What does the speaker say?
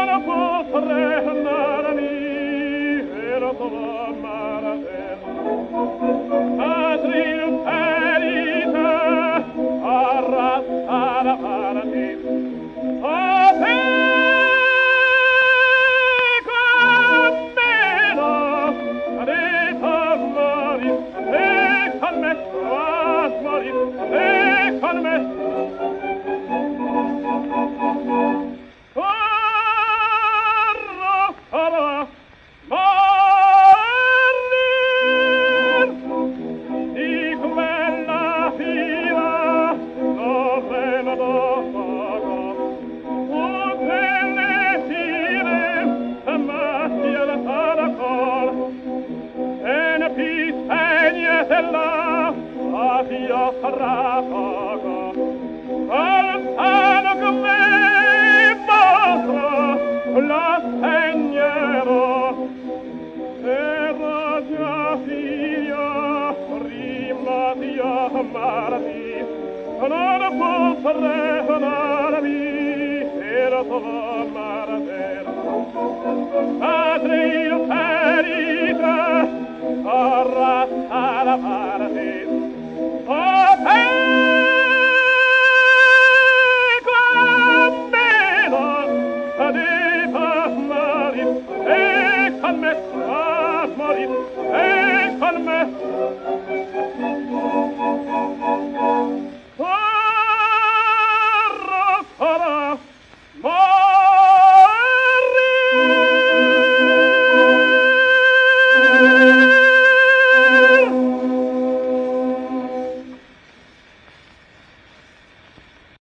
non potrei andare lì e non potrò amare a te. Patria ferita, arrasata para te. A te cammino, a te cammari, a te con me, a te con me. Io fracago alzano con me mostro la segnerò era già figlio prima di amarti non potrei amarmi era solo